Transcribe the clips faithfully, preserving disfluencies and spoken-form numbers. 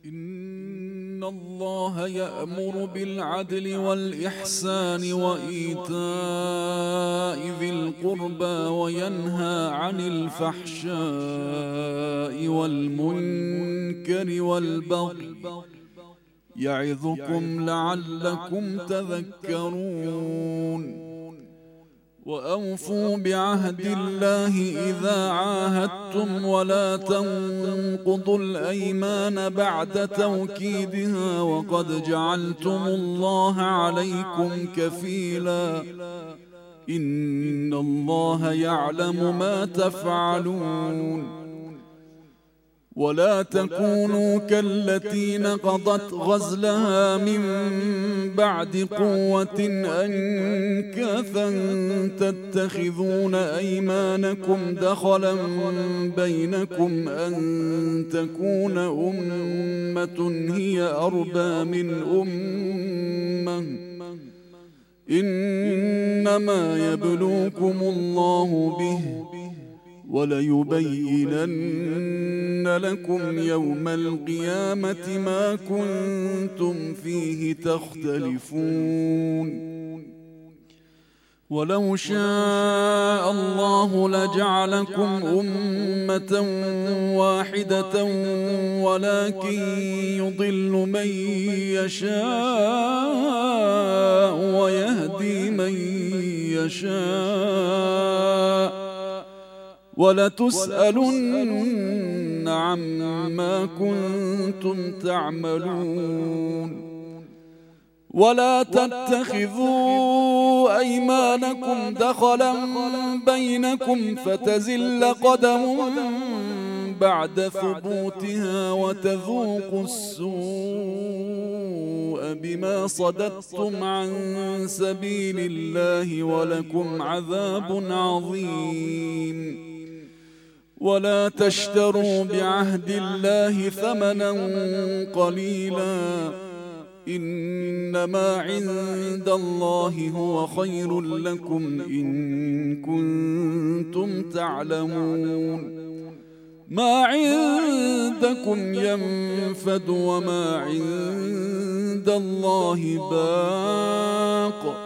إن الله يأمر بالعدل والإحسان وإيتاء ذي القربى وينهى عن الفحشاء والمنكر والبغي يعظكم لعلكم تذكرون. وأوفوا بعهد الله إذا عاهدتم ولا تنقضوا الأيمان بعد توكيدها وقد جعلتم الله عليكم كفيلا إن الله يعلم ما تفعلون. ولا تكونوا كالتي نقضت غزلها من بعد قوة أنكاثا تتخذون أيمانكم دخلا بينكم أن تكون أمة هي أربى من أمة إنما يبلوكم الله به وليبينن لكم يوم القيامة ما كنتم فيه تختلفون. ولو شاء الله لجعلكم أمة واحدة ولكن يضل من يشاء ويهدي من يشاء ولتسألن عما كنتم تعملون. ولا تتخذوا أيمانكم دخلا بينكم فتزل قدم بعد ثبوتها وتذوقوا السوء بما صددتم عن سبيل الله ولكم عذاب عظيم. ولا تشتروا بعهد الله ثمنا قليلا إنما عند الله هو خير لكم إن كنتم تعلمون. ما عندكم ينفد وما عند الله باق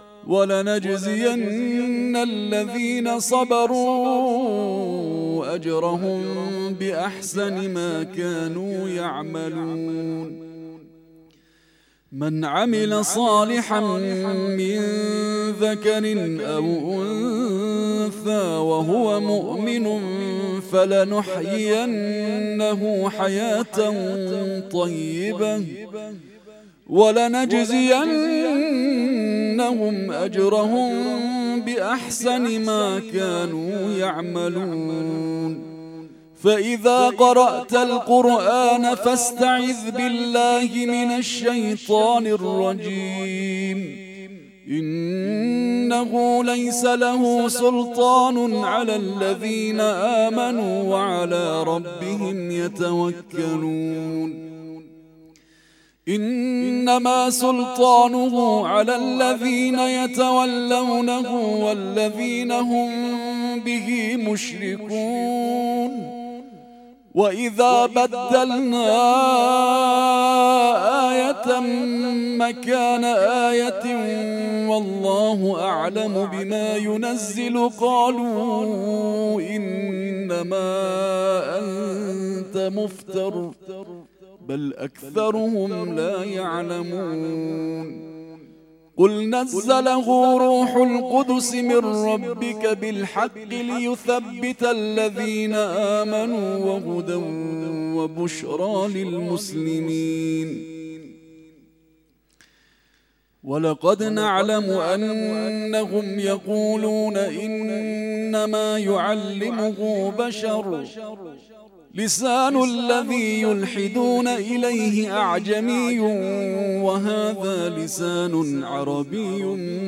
ولنجزين الذين صبروا أجرهم بأحسن ما كانوا يعملون. من عمل صالحا من ذكر أو أنثى وهو مؤمن فلنحيينه حياة طيبة ولنجزينهم أجرهم بأحسن ما كانوا يعملون. فإذا قرأت القرآن فاستعذ بالله من الشيطان الرجيم إنه ليس له سلطان على الذين آمنوا وعلى ربهم يتوكلون. إنما سلطانه على الذين يتولونه والذين هم به مشركون. وإذا بدلنا آية مكان آية والله أعلم بما ينزل قالوا إنما أنت مفتر بل أكثرهم لا يعلمون. قل نزله روح القدس من ربك بالحق ليثبت الذين آمنوا وهدى وبشرى للمسلمين. ولقد نعلم أنهم يقولون إنما يعلمه بشر لسان الذي يلحدون إليه أعجمي وهذا لسان عربي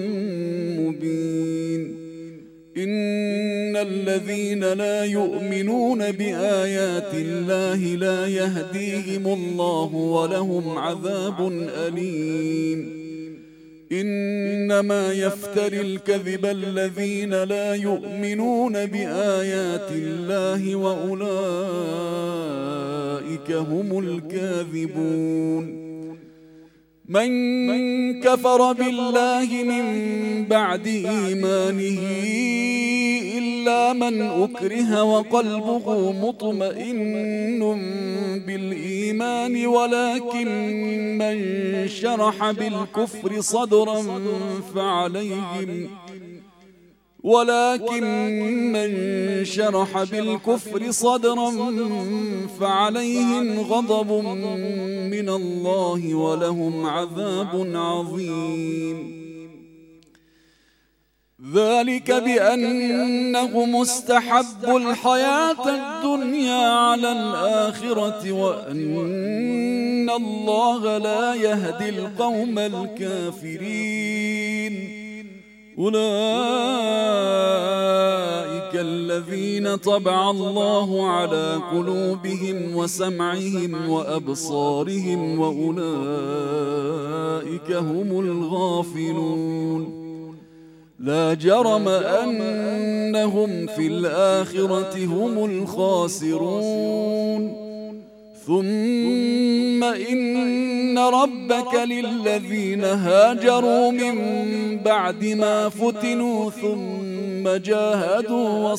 مبين. إن الذين لا يؤمنون بآيات الله لا يهديهم الله ولهم عذاب أليم. إنما يفتري الكذب الذين لا يؤمنون بآيات الله وأولئك هم الكاذبون. من كفر بالله من بعد إيمانه إلا من أكره وقلبه مطمئن بالإيمان ولكن من شرح بالكفر صدرا فعليهم ولكن من شرح بالكفر صدرا فعليهم غضب من الله ولهم عذاب عظيم. ذلك بأنهم استحبوا الحياة الدنيا على الآخرة وأن الله لا يهدي القوم الكافرين. أولئك الذين طبع الله على قلوبهم وسمعهم وأبصارهم وأولئك هم الغافلون. لا جرم أنهم في الآخرة هم الخاسرون. ثم إن ربك للذين هاجروا من بعد ما فتنوا ثم جاهدوا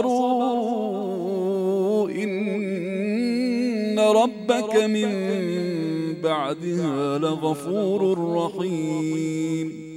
وصبروا إن ربك من بعدها لغفور رحيم.